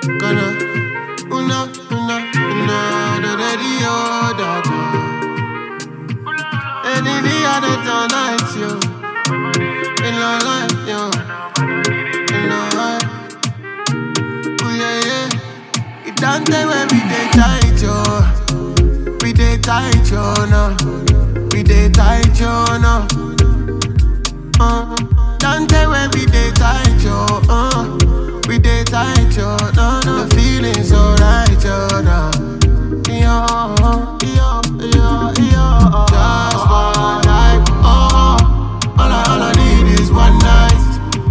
Gonna, da da da da. Any other tonight, yo. In your life, yo. In your life. Oh yeah, yeah. It don't take when we dey tight, yo. We dey tight, yo, no. We dey tight, yo, no. Don't take when we dey tight, yo. We dey tight, yo, no, no. The feeling's so right, yo, no. Yo, yo, yo, yo. Just one night, all I need is one night.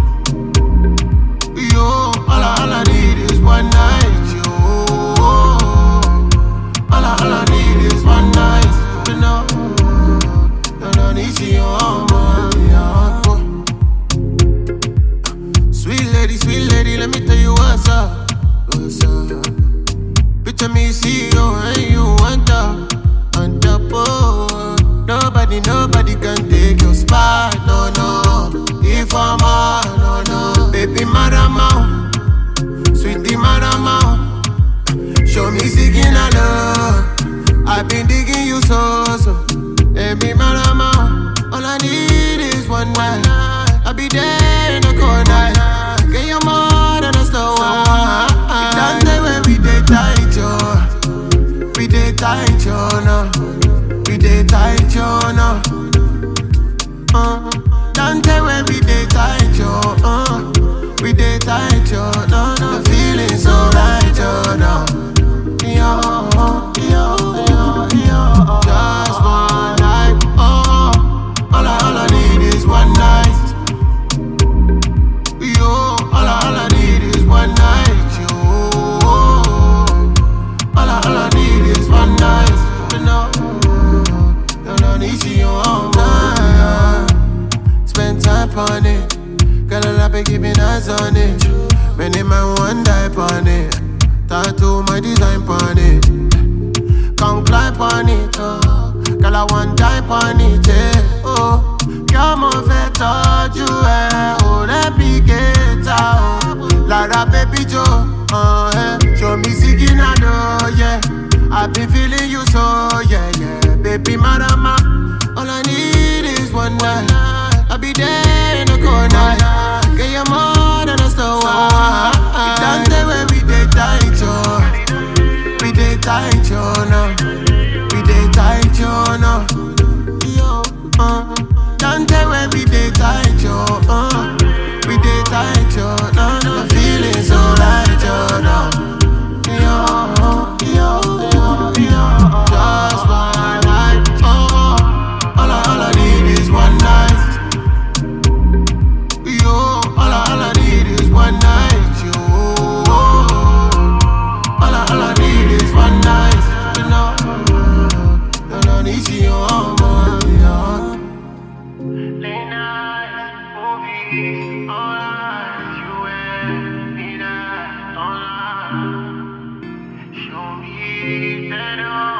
Yo, all I need is one night, yo. All I need is one night, you know. No need you, Sweet lady, let me tell you what's up. What's up? Picture me, see you, and you on top, oh. Nobody can take your spot, no, no. If I'm on, no, no. Baby, marama, sweetie marama. Show me seeking a love. I've been digging you so. Baby, marama, all I need is one night. I'll be there in the corner. Get your more than a slow one. Don't say when we dey tight, yo. We dey tight, yo, no. We dey tight, yo, no. Don't say when we dey tight, yo. We dey tight, yo, no, no. The feeling's so right, yo, no. Yo, yo, yo, yo. Just one night, all I need is one night. Yo, all I need is one night, yo. All I need is one night, you know. No need you on mine. Spend time on it. Girl, I'll be keeping eyes on it. Many man one die on it. Tattoo my design on it. Come climb on it, oh. Girl, I want die on it, yeah. Oh, you're more fat, touch you, eh. Oh, let me get out. Lara, baby Joe, show me Siginado, yeah. I've been feeling you so, yeah, yeah. Baby marama, all I need is one night. I'll be there in the corner. Get your more than a slow one. It don't take when we dey tight, yo. We dey tight, yo, no. We dey tight, yo, no. Yo, don't take when we dey tight, yo. We dey tight, yo, no, no. The feeling's so right, yo, no. Yo, yo, yo, yo. Just one night, all I need is one night. Yo, all I need is one night, yo. All I need is one night, you know. No need you on my late night movies, all eyes, you and me, that don't lie. Show me better.